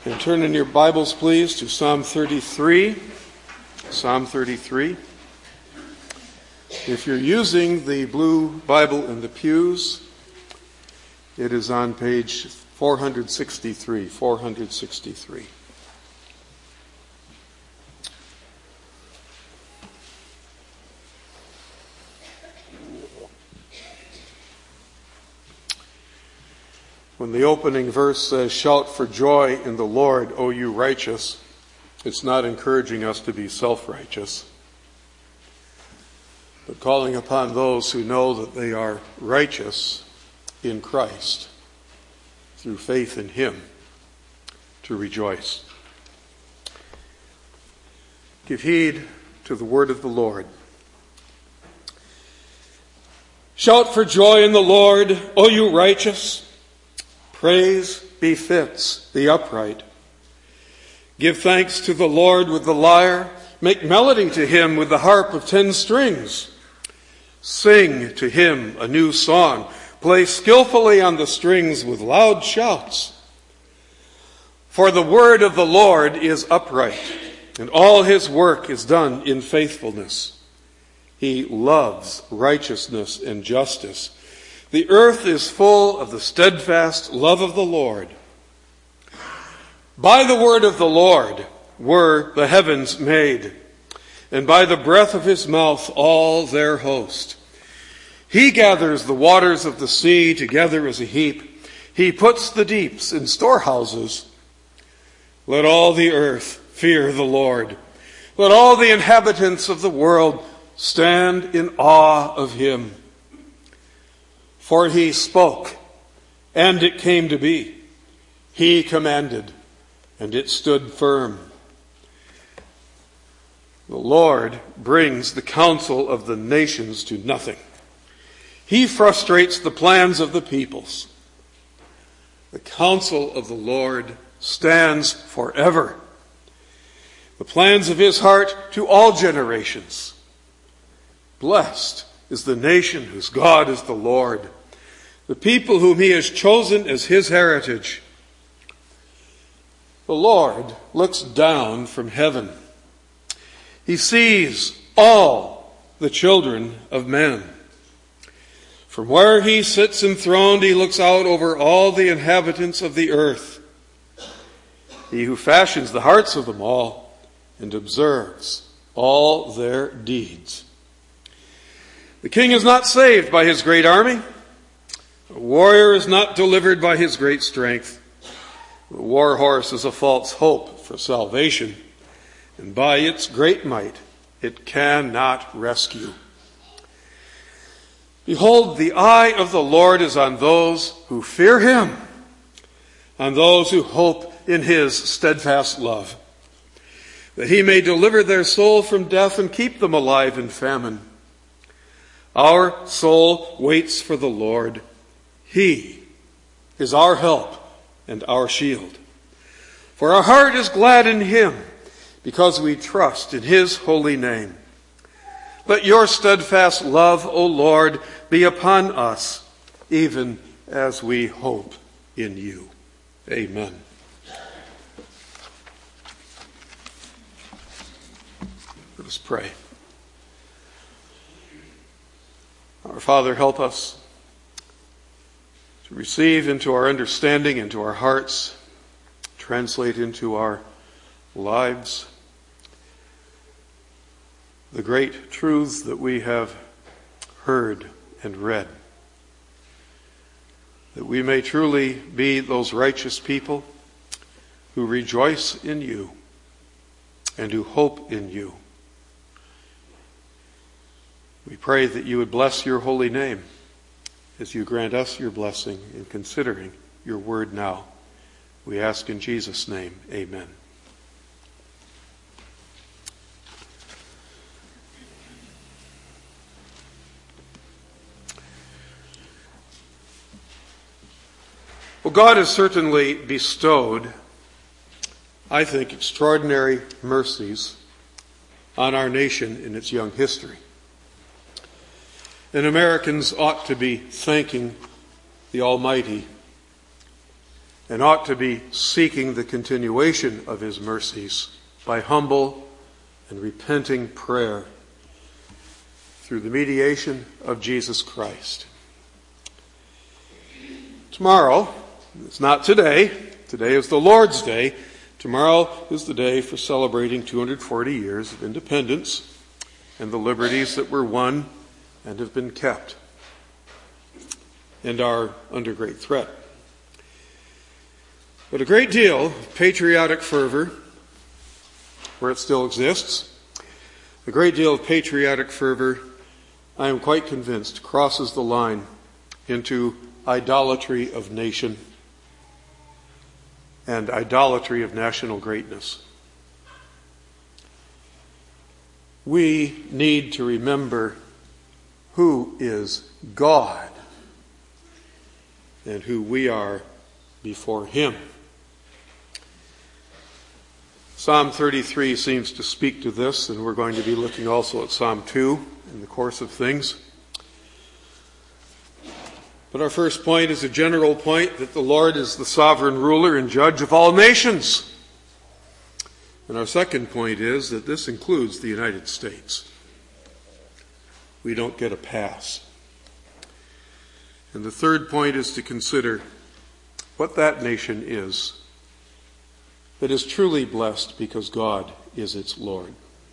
And turn in your Bibles, please, to Psalm 33. Psalm 33. If you're using the blue Bible in the pews, it is on page 463. 463. When the opening verse says, "Shout for joy in the Lord, O you righteous," it's not encouraging us to be self-righteous, but calling upon those who know that they are righteous in Christ through faith in Him to rejoice. Give heed to the word of the Lord. Shout for joy in the Lord, O you righteous. Praise befits the upright. Give thanks to the Lord with the lyre. Make melody to Him with the harp of 10 strings. Sing to Him a new song. Play skillfully on the strings with loud shouts. For the word of the Lord is upright, and all His work is done in faithfulness. He loves righteousness and justice. The earth is full of the steadfast love of the Lord. By the word of the Lord were the heavens made, and by the breath of His mouth all their host. He gathers the waters of the sea together as a heap. He puts the deeps in storehouses. Let all the earth fear the Lord. Let all the inhabitants of the world stand in awe of Him. For He spoke, and it came to be. He commanded, and it stood firm. The Lord brings the counsel of the nations to nothing. He frustrates the plans of the peoples. The counsel of the Lord stands forever. The plans of His heart to all generations. Blessed is the nation whose God is the Lord, the people whom He has chosen as His heritage. The Lord looks down from heaven. He sees all the children of men. From where He sits enthroned, He looks out over all the inhabitants of the earth. He who fashions the hearts of them all and observes all their deeds. The king is not saved by his great army. A warrior is not delivered by his great strength. The war horse is a false hope for salvation, and by its great might it cannot rescue. Behold, the eye of the Lord is on those who fear Him, on those who hope in His steadfast love, that He may deliver their soul from death and keep them alive in famine. Our soul waits for the Lord. He is our help and our shield. For our heart is glad in Him, because we trust in His holy name. Let your steadfast love, O Lord, be upon us, even as we hope in You. Amen. Let us pray. Our Father, help us to receive into our understanding, into our hearts, translate into our lives the great truths that we have heard and read, that we may truly be those righteous people who rejoice in You and who hope in You. We pray that You would bless Your holy name as You grant us Your blessing in considering Your word now. We ask in Jesus' name, amen. Well, God has certainly bestowed, I think, extraordinary mercies on our nation in its young history. And Americans ought to be thanking the Almighty and ought to be seeking the continuation of his mercies by humble and repenting prayer through the mediation of Jesus Christ. Tomorrow, it's not today. Today is the Lord's Day. Tomorrow is the day for celebrating 240 years of independence and the liberties that were won and have been kept and are under great threat. But a great deal of patriotic fervor, where it still exists, a great deal of patriotic fervor, I am quite convinced, crosses the line into idolatry of nation and idolatry of national greatness. We need to remember who is God and who we are before him. Psalm 33 seems to speak to this, and we're going to be looking also at Psalm 2 in the course of things. But our first point is a general point that the Lord is the sovereign ruler and judge of all nations. And our second point is that this includes the United States. We don't get a pass. And the third point is to consider what that nation is that is truly blessed because God is its Lord.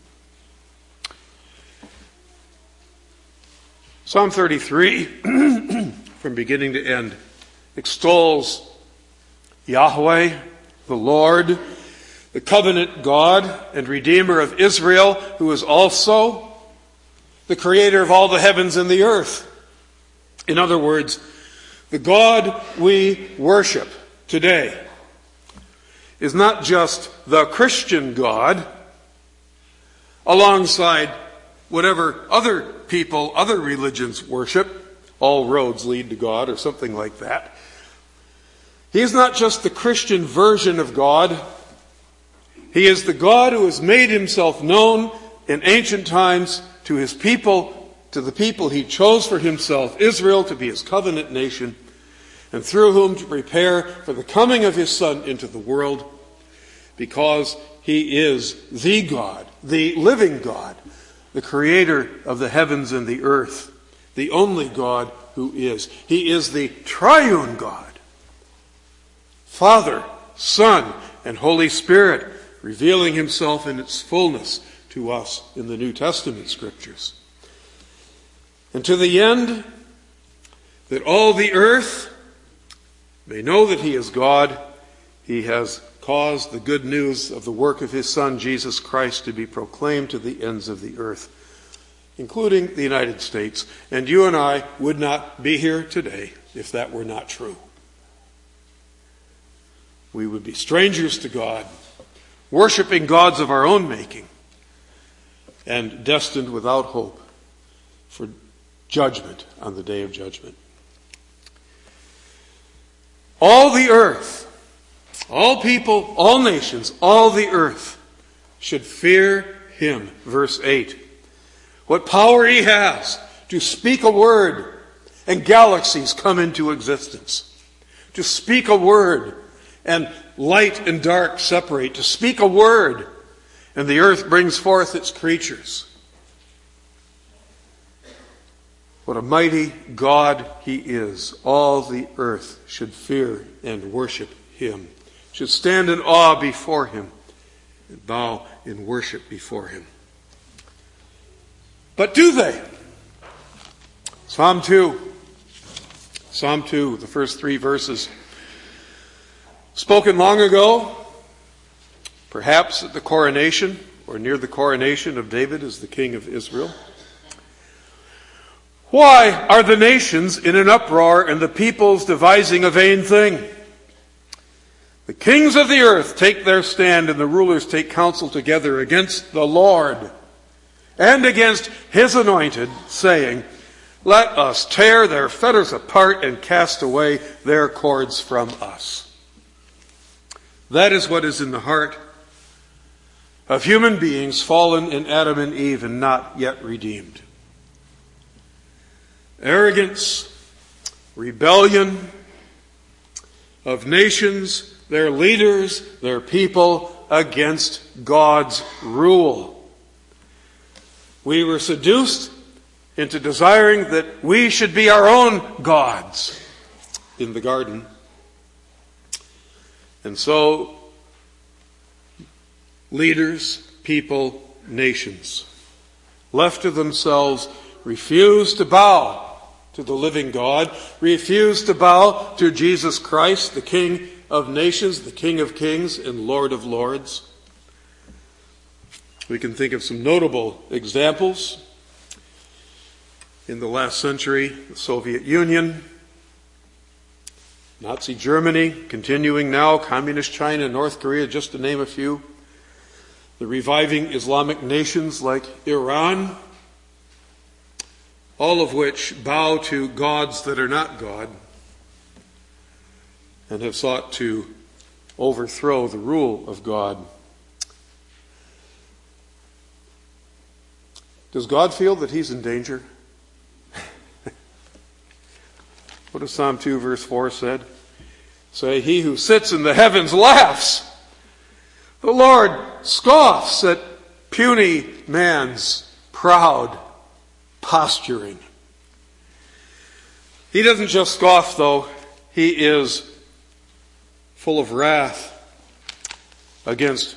Psalm 33, from beginning to end, extols Yahweh, the Lord, the covenant God and Redeemer of Israel, who is also the creator of all the heavens and the earth. In other words, the God we worship today is not just the Christian God alongside whatever other people, other religions worship. All roads lead to God or something like that. He is not just the Christian version of God. He is the God who has made himself known in ancient times to his people, to the people he chose for himself, Israel, to be his covenant nation, and through whom to prepare for the coming of his Son into the world, because he is the God, the living God, the creator of the heavens and the earth, the only God who is. He is the triune God, Father, Son, and Holy Spirit, revealing himself in its fullness to us in the New Testament scriptures. And to the end that all the earth may know that he is God, he has caused the good news of the work of his Son, Jesus Christ, to be proclaimed to the ends of the earth, including the United States. And you and I would not be here today if that were not true. We would be strangers to God, worshiping gods of our own making, and destined without hope for judgment on the day of judgment. All the earth, all people, all nations, all the earth should fear him. Verse 8. What power he has to speak a word and galaxies come into existence. To speak a word and light and dark separate. To speak a word and the earth brings forth its creatures. What a mighty God he is. All the earth should fear and worship him. Should stand in awe before him and bow in worship before him. But do they? Psalm 2. Psalm 2, the first 3 verses. Spoken long ago, perhaps at the coronation or near the coronation of David as the king of Israel. Why are the nations in an uproar and the peoples devising a vain thing? The kings of the earth take their stand and the rulers take counsel together against the Lord and against his anointed, saying, let us tear their fetters apart and cast away their cords from us. That is what is in the heart of human beings fallen in Adam and Eve and not yet redeemed. Arrogance, rebellion, of nations, their leaders, their people, against God's rule. We were seduced into desiring that we should be our own gods in the garden. And so, leaders, people, nations, left to themselves, refused to bow to the living God, refused to bow to Jesus Christ, the King of nations, the King of kings, and Lord of lords. We can think of some notable examples. In the last century, the Soviet Union, Nazi Germany, continuing now, Communist China, North Korea, just to name a few. The reviving Islamic nations like Iran, all of which bow to gods that are not God and have sought to overthrow the rule of God. Does God feel that he's in danger? What does Psalm 2 verse 4 say? He who sits in the heavens laughs. The Lord scoffs at puny man's proud posturing. He doesn't just scoff, though. He is full of wrath against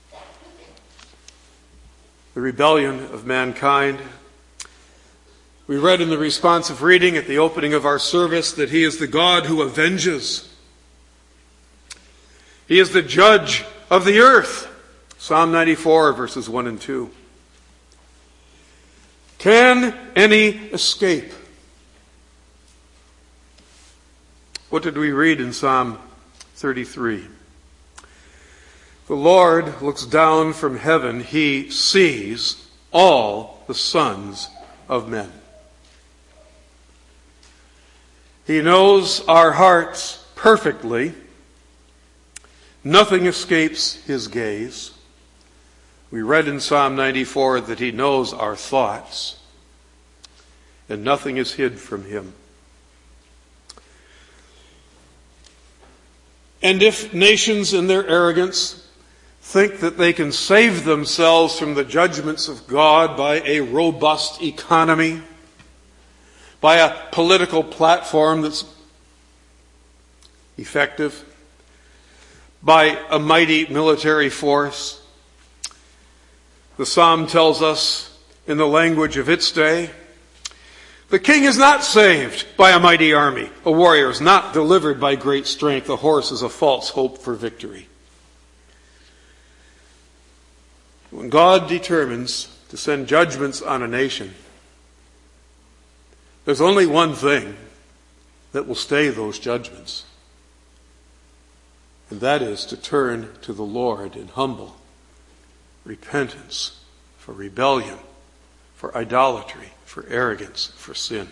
the rebellion of mankind. We read in the responsive reading at the opening of our service that he is the God who avenges. He is the judge of the earth. Psalm 94, verses 1 and 2. Can any escape? What did we read in Psalm 33? The Lord looks down from heaven. He sees all the sons of men. He knows our hearts perfectly. Nothing escapes his gaze. We read in Psalm 94 that he knows our thoughts, and nothing is hid from him. And if nations in their arrogance think that they can save themselves from the judgments of God by a robust economy, by a political platform that's effective, by a mighty military force, the psalm tells us in the language of its day, the king is not saved by a mighty army. A warrior is not delivered by great strength. A horse is a false hope for victory. When God determines to send judgments on a nation, there's only one thing that will stay those judgments. And that is to turn to the Lord in humble repentance for rebellion, for idolatry, for arrogance, for sin.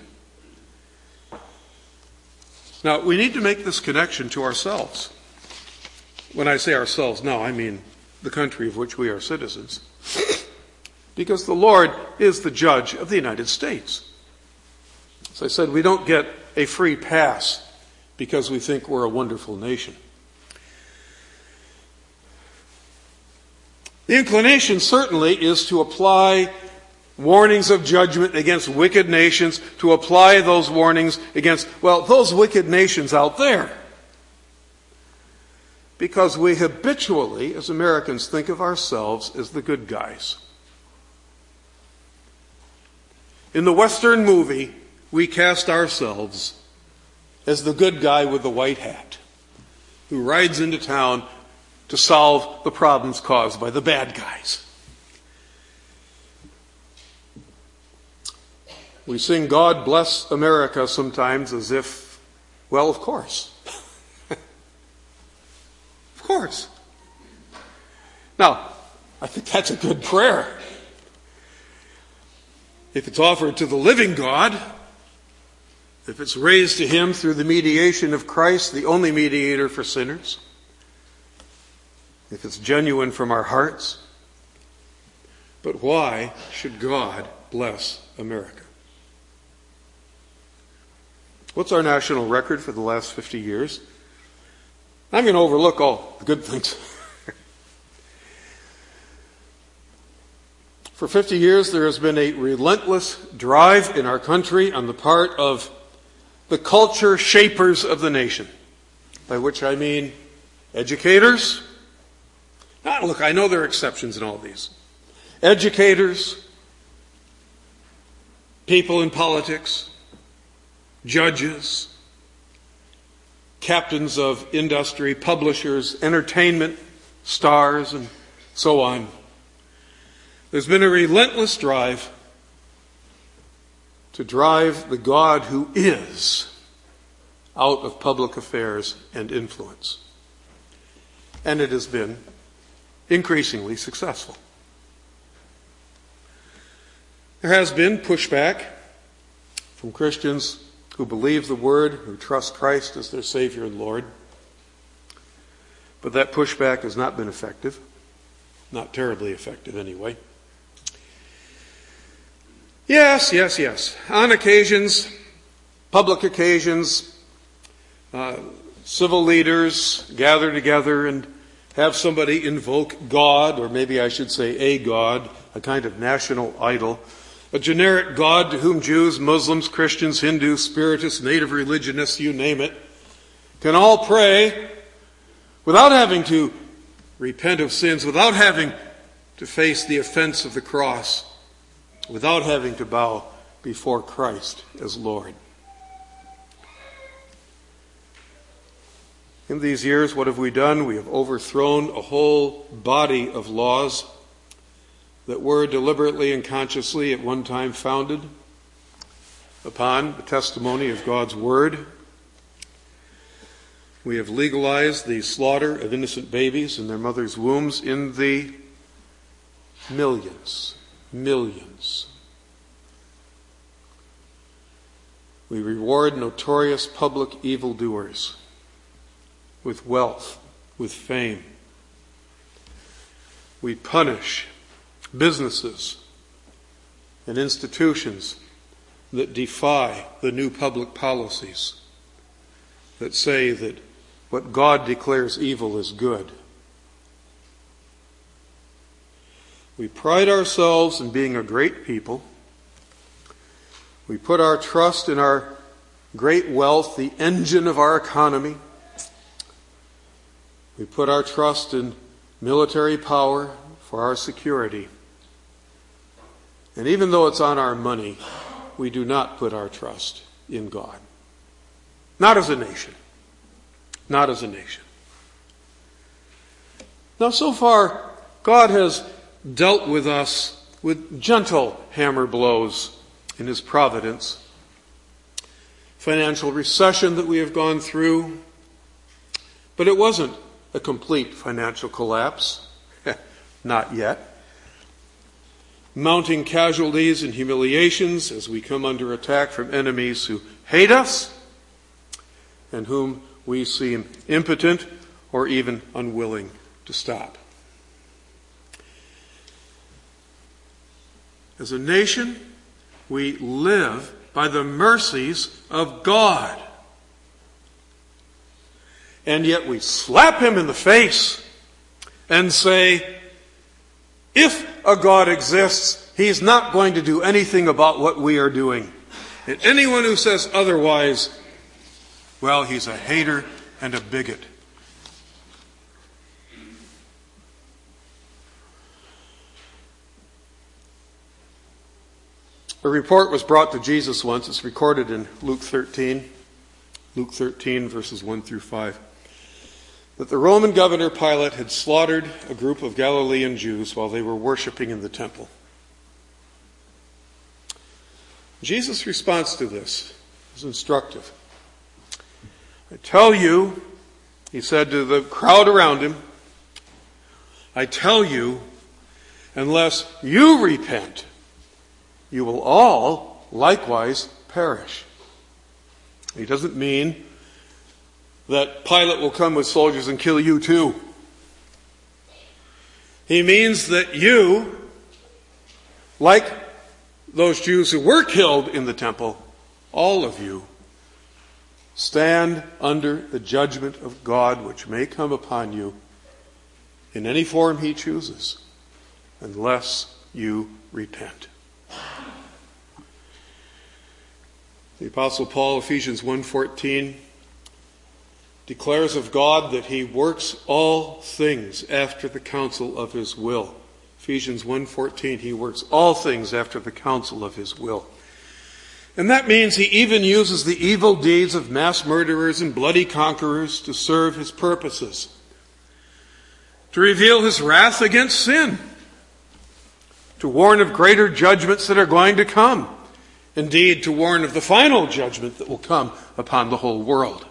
Now, we need to make this connection to ourselves. When I say ourselves, now I mean the country of which we are citizens. Because the Lord is the judge of the United States. As I said, we don't get a free pass because we think we're a wonderful nation. The inclination certainly is to apply warnings of judgment against wicked nations, to apply those warnings against, those wicked nations out there. Because we habitually, as Americans, think of ourselves as the good guys. In the Western movie, we cast ourselves as the good guy with the white hat, who rides into town to solve the problems caused by the bad guys. We sing God Bless America sometimes as if, of course. Of course. Now, I think that's a good prayer. If it's offered to the living God, if it's raised to him through the mediation of Christ, the only mediator for sinners, if it's genuine from our hearts. But why should God bless America? What's our national record for the last 50 years? I'm going to overlook all the good things. For 50 years, there has been a relentless drive in our country on the part of the culture shapers of the nation, by which I mean educators. Now, look, I know there are exceptions in all these. Educators, people in politics, judges, captains of industry, publishers, entertainment stars, and so on. There's been a relentless drive to drive the God who is out of public affairs and influence. And it has been increasingly successful. There has been pushback from Christians who believe the Word, who trust Christ as their Savior and Lord. But that pushback has not been effective. Not terribly effective, anyway. Yes. On occasions, public occasions, civil leaders gather together and have somebody invoke God, or maybe I should say a God, a kind of national idol, a generic God to whom Jews, Muslims, Christians, Hindus, Spiritists, native religionists, you name it, can all pray without having to repent of sins, without having to face the offense of the cross, without having to bow before Christ as Lord. In these years, what have we done? We have overthrown a whole body of laws that were deliberately and consciously at one time founded upon the testimony of God's Word. We have legalized the slaughter of innocent babies in their mothers' wombs in the millions. We reward notorious public evildoers with wealth, with fame. We punish businesses and institutions that defy the new public policies that say that what God declares evil is good. We pride ourselves in being a great people. We put our trust in our great wealth, the engine of our economy. We put our trust in military power for our security. And even though it's on our money, we do not put our trust in God. Not as a nation. Not as a nation. Now, so far, God has dealt with us with gentle hammer blows in His providence. Financial recession that we have gone through. But it wasn't a complete financial collapse. Not yet. Mounting casualties and humiliations as we come under attack from enemies who hate us and whom we seem impotent or even unwilling to stop. As a nation, we live by the mercies of God. And yet we slap Him in the face and say, if a God exists, He's not going to do anything about what we are doing. And anyone who says otherwise, well, he's a hater and a bigot. A report was brought to Jesus once. It's recorded in Luke 13, verses 1 through 5, that the Roman governor Pilate had slaughtered a group of Galilean Jews while they were worshiping in the temple. Jesus' response to this is instructive. I tell you, he said to the crowd around him, I tell you, unless you repent, you will all likewise perish. He doesn't mean that Pilate will come with soldiers and kill you too. He means that you, like those Jews who were killed in the temple, all of you, stand under the judgment of God, which may come upon you in any form he chooses, unless you repent. The Apostle Paul, Ephesians 1:14, declares of God that he works all things after the counsel of his will. Ephesians 1:14, he works all things after the counsel of his will. And that means he even uses the evil deeds of mass murderers and bloody conquerors to serve his purposes, to reveal his wrath against sin, to warn of greater judgments that are going to come, indeed to warn of the final judgment that will come upon the whole world,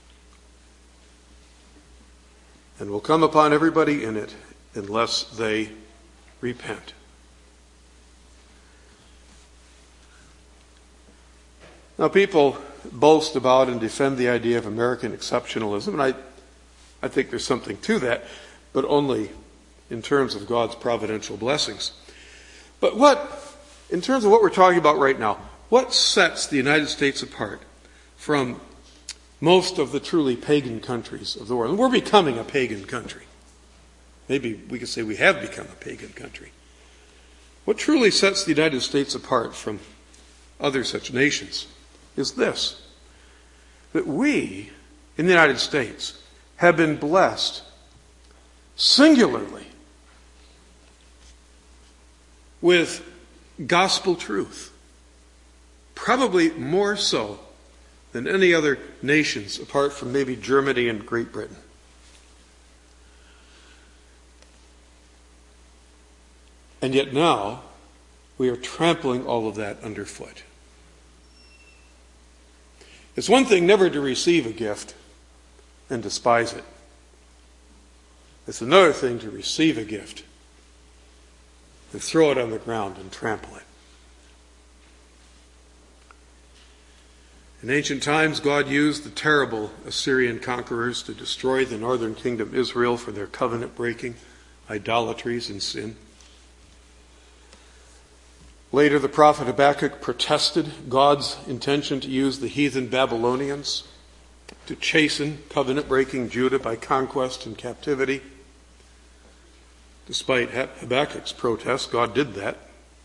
and will come upon everybody in it unless they repent. Now, people boast about and defend the idea of American exceptionalism, and I think there's something to that, but only in terms of God's providential blessings. But in terms of what we're talking about right now, what sets the United States apart from most of the truly pagan countries of the world? And we're becoming a pagan country. Maybe we could say we have become a pagan country. What truly sets the United States apart from other such nations is this: that we, in the United States, have been blessed singularly with gospel truth, probably more so than any other nations apart from maybe Germany and Great Britain. And yet now we are trampling all of that underfoot. It's one thing never to receive a gift and despise it. It's another thing to receive a gift and throw it on the ground and trample it. In ancient times, God used the terrible Assyrian conquerors to destroy the northern kingdom Israel for their covenant-breaking, idolatries, and sin. Later, the prophet Habakkuk protested God's intention to use the heathen Babylonians to chasten covenant-breaking Judah by conquest and captivity. Despite Habakkuk's protest, God did that.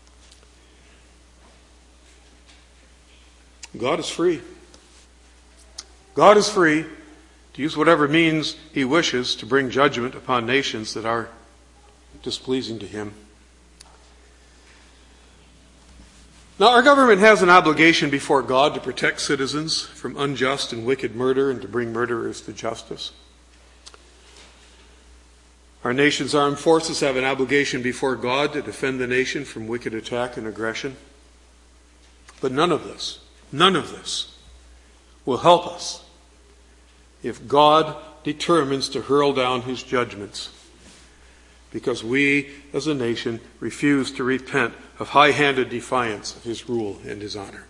God is free. God is free to use whatever means he wishes to bring judgment upon nations that are displeasing to him. Now, our government has an obligation before God to protect citizens from unjust and wicked murder and to bring murderers to justice. Our nation's armed forces have an obligation before God to defend the nation from wicked attack and aggression. But none of this will help us if God determines to hurl down his judgments, because we as a nation refuse to repent of high-handed defiance of his rule and his honor.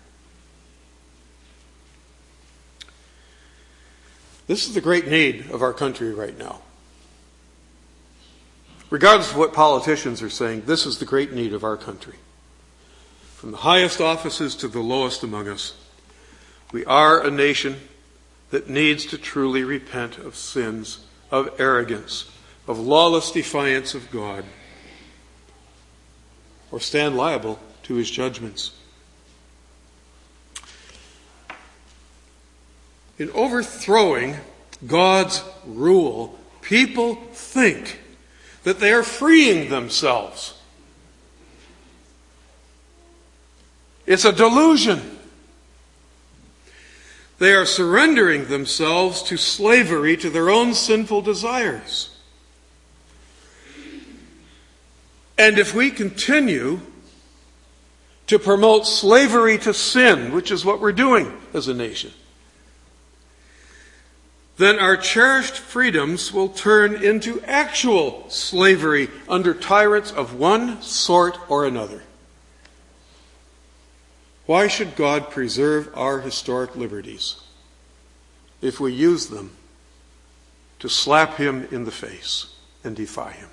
This is the great need of our country right now. Regardless of what politicians are saying, this is the great need of our country. From the highest offices to the lowest among us, we are a nation that needs to truly repent of sins, of arrogance, of lawless defiance of God, or stand liable to his judgments. In overthrowing God's rule, people think that they are freeing themselves. It's a delusion. They are surrendering themselves to slavery to their own sinful desires. And if we continue to promote slavery to sin, which is what we're doing as a nation, then our cherished freedoms will turn into actual slavery under tyrants of one sort or another. Why should God preserve our historic liberties if we use them to slap him in the face and defy him?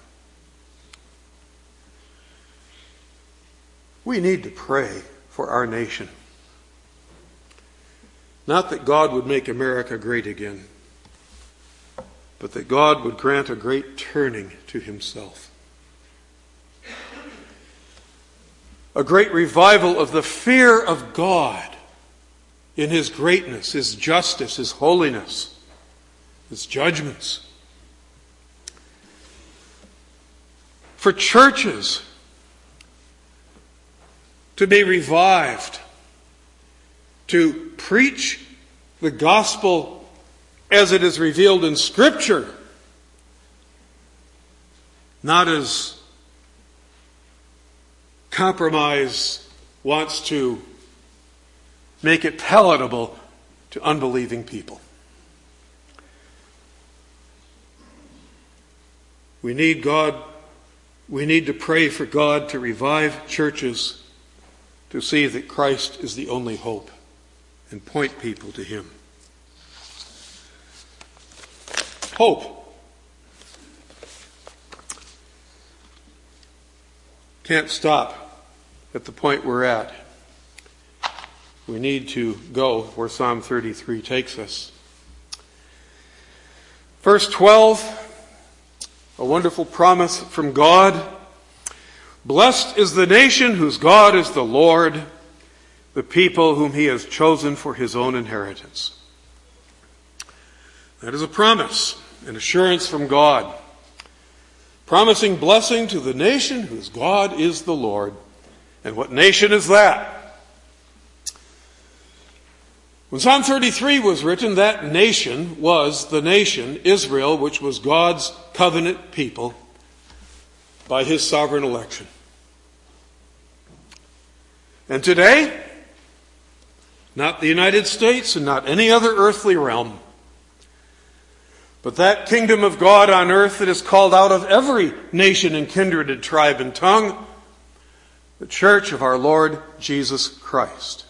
We need to pray for our nation. Not that God would make America great again, but that God would grant a great turning to himself. A great revival of the fear of God in his greatness, his justice, his holiness, his judgments. For churches to be revived, to preach the gospel as it is revealed in Scripture, not as compromise wants to make it palatable to unbelieving people. We need to pray for God to revive churches to see that Christ is the only hope and point people to him. Hope. Can't stop at the point we're at. We need to go where Psalm 33 takes us. Verse 12, a wonderful promise from God. Blessed is the nation whose God is the Lord, the people whom he has chosen for his own inheritance. That is a promise, an assurance from God, promising blessing to the nation whose God is the Lord. And what nation is that? When Psalm 33 was written, that nation was the nation, Israel, which was God's covenant people by his sovereign election. And today, not the United States and not any other earthly realm, but that kingdom of God on earth that is called out of every nation and kindred and tribe and tongue, the church of our Lord Jesus Christ.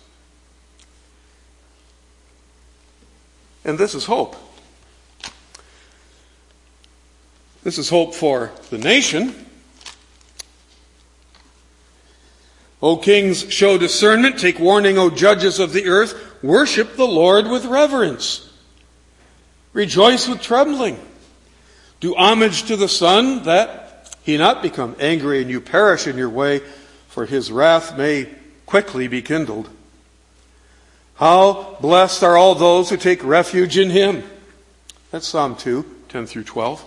And this is hope. This is hope for the nation. O kings, show discernment. Take warning, O judges of the earth. Worship the Lord with reverence. Rejoice with trembling. Do homage to the Son, that he not become angry and you perish in your way, for his wrath may quickly be kindled. How blessed are all those who take refuge in him. That's Psalm 2, 10 through 12.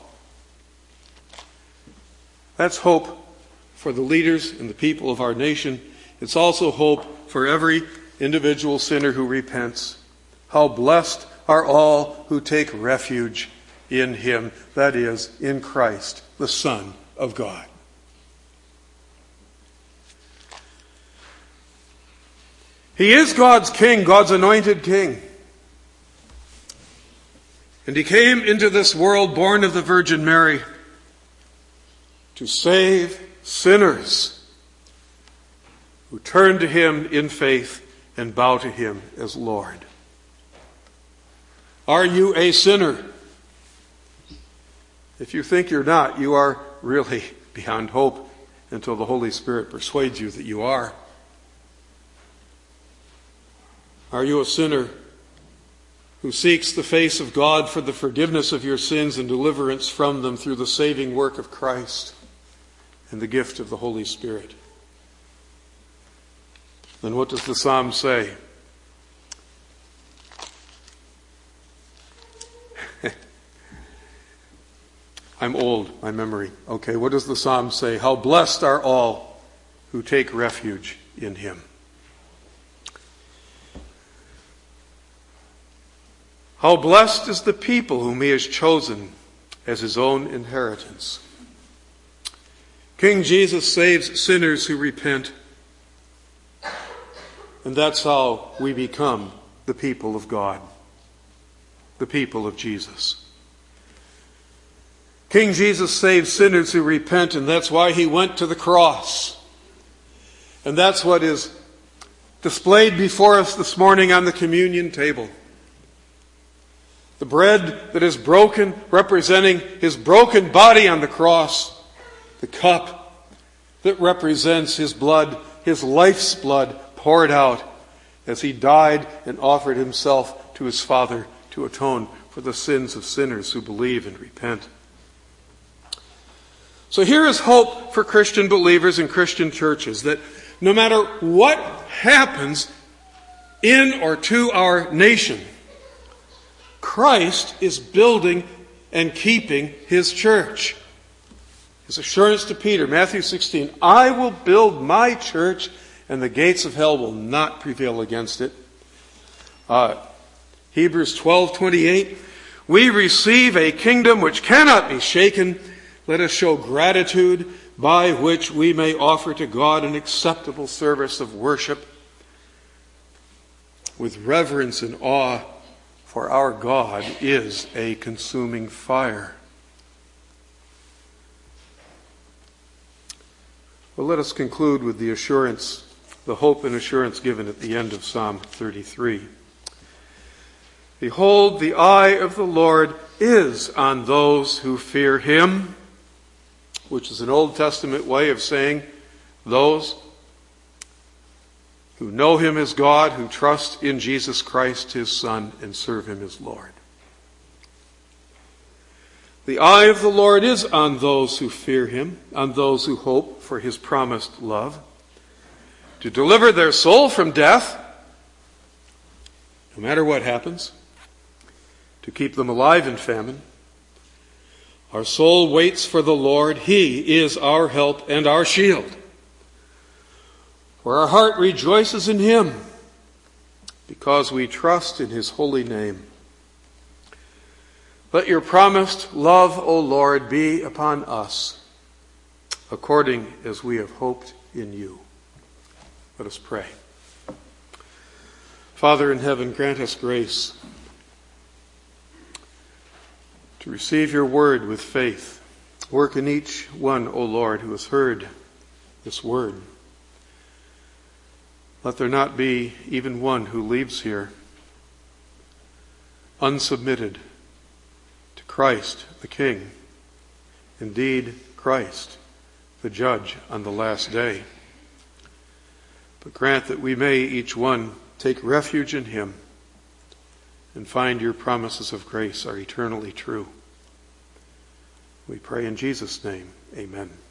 That's hope for the leaders and the people of our nation. It's also hope for every individual sinner who repents. How blessed are all who take refuge in him, that is, in Christ, the Son of God. He is God's king, God's anointed king. And he came into this world born of the Virgin Mary to save sinners who turn to him in faith and bow to him as Lord. Are you a sinner? If you think you're not, you are really beyond hope until the Holy Spirit persuades you that you are. Are you a sinner who seeks the face of God for the forgiveness of your sins and deliverance from them through the saving work of Christ and the gift of the Holy Spirit? Then what does the psalm say? I'm old, my memory. Okay, what does the psalm say? How blessed are all who take refuge in him. How blessed is the people whom he has chosen as his own inheritance. King Jesus saves sinners who repent. And that's how we become the people of God, the people of Jesus. King Jesus saves sinners who repent, and that's why he went to the cross. And that's what is displayed before us this morning on the communion table. The bread that is broken, representing his broken body on the cross. The cup that represents his blood, his life's blood poured out as he died and offered himself to his Father to atone for the sins of sinners who believe and repent. So here is hope for Christian believers and Christian churches, that no matter what happens in or to our nation, Christ is building and keeping his church. His assurance to Peter, Matthew 16, I will build my church and the gates of hell will not prevail against it. Hebrews 12:28, we receive a kingdom which cannot be shaken. Let us show gratitude by which we may offer to God an acceptable service of worship with reverence and awe, for our God is a consuming fire. Well, let us conclude with the assurance, the hope and assurance given at the end of Psalm 33. Behold, the eye of the Lord is on those who fear him, which is an Old Testament way of saying those who know him as God, who trust in Jesus Christ, his Son, and serve him as Lord. The eye of the Lord is on those who fear him, on those who hope for his promised love, to deliver their soul from death, no matter what happens, to keep them alive in famine. Our soul waits for the Lord. He is our help and our shield. For our heart rejoices in him, because we trust in his holy name. Let your promised love, O Lord, be upon us, according as we have hoped in you. Let us pray. Father in heaven, grant us grace to receive your word with faith. Work in each one, O Lord, who has heard this word. Let there not be even one who leaves here unsubmitted to Christ the King, indeed Christ the Judge on the last day. But grant that we may each one take refuge in him and find your promises of grace are eternally true. We pray in Jesus' name, amen.